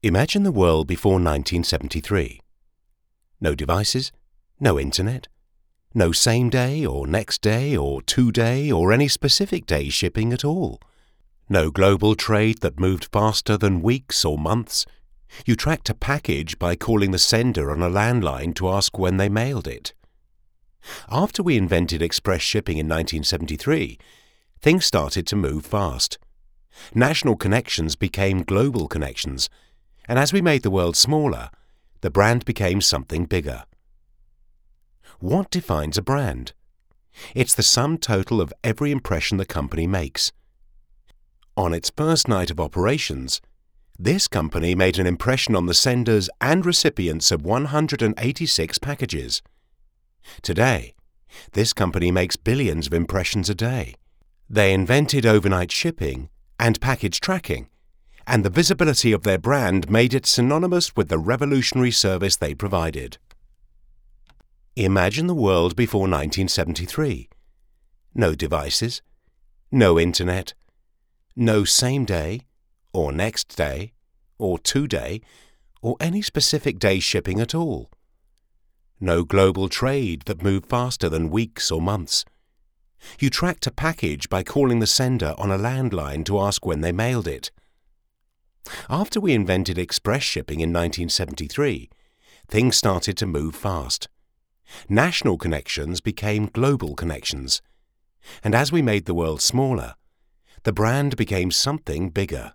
Imagine the world before 1973. No devices, no internet, no same day or next day or 2-day or any specific day shipping at all. No global trade that moved faster than weeks or months. You tracked a package by calling the sender on a landline to ask when they mailed it. After we invented express shipping in 1973, things started to move fast. National connections became global connections, and as we made the world smaller, the brand became something bigger. What defines a brand? It's the sum total of every impression the company makes. On its first night of operations, this company made an impression on the senders and recipients of 186 packages. Today, this company makes billions of impressions a day. They invented overnight shipping and package tracking, and the visibility of their brand made it synonymous with the revolutionary service they provided. Imagine the world before 1973. No devices, no internet, no same day, or next day, or 2-day, or any specific day shipping at all. No global trade that moved faster than weeks or months. You tracked a package by calling the sender on a landline to ask when they mailed it. After we invented express shipping in 1973, things started to move fast. National connections became global connections, and as we made the world smaller, the brand became something bigger.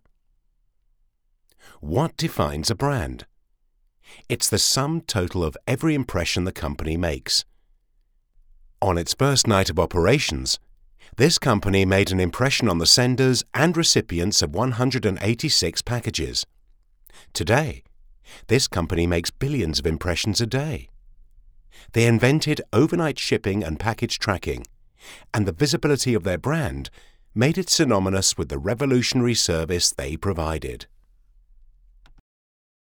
What defines a brand? It's the sum total of every impression the company makes. On its first night of operations, this company made an impression on the senders and recipients of 186 packages. Today, this company makes billions of impressions a day. They invented overnight shipping and package tracking, and the visibility of their brand made it synonymous with the revolutionary service they provided.